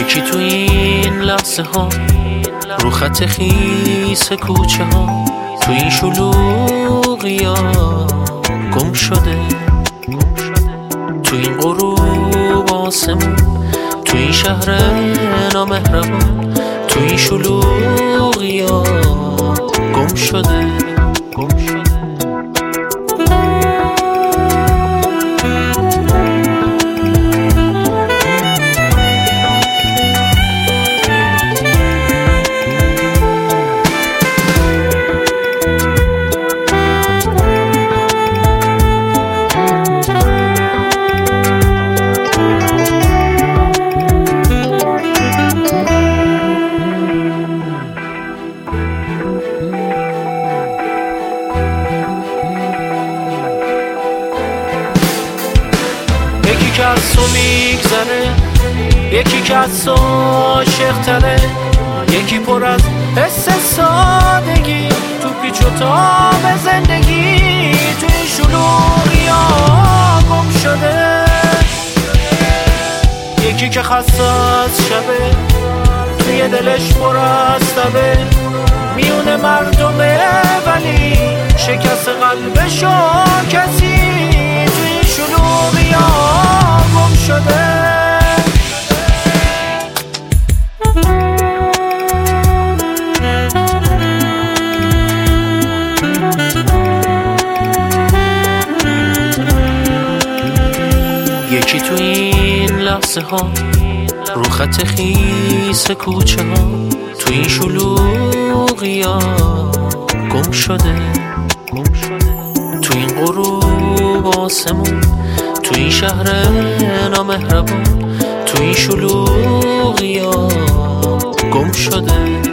یکی تو این لحظه ها رو خط خیس کوچه ها تو این شلوغی ها گم شده، تو این غروب آسمون، تو این شهر نامهربان، تو این شلوغی ها گم شده. یکی که از تو میگذره، یکی که از تو عاشق تره، یکی پر از حس سادگی تو پیچ و تاب زندگی، تو این شلوغی ها گم شده. یکی که خسته از شبه، توی دلش پر از تبه، میون مردمه ولی شکست قلبشو کسی، تو این شلوغی ها گم شده. یکی تو این لحظه ها رو خط خیس کوچه ها تو این شلوغی ها گم شده، تو این غروب آسمون، تو این شهر نامهربان، تو این شلوغی ها گم شده.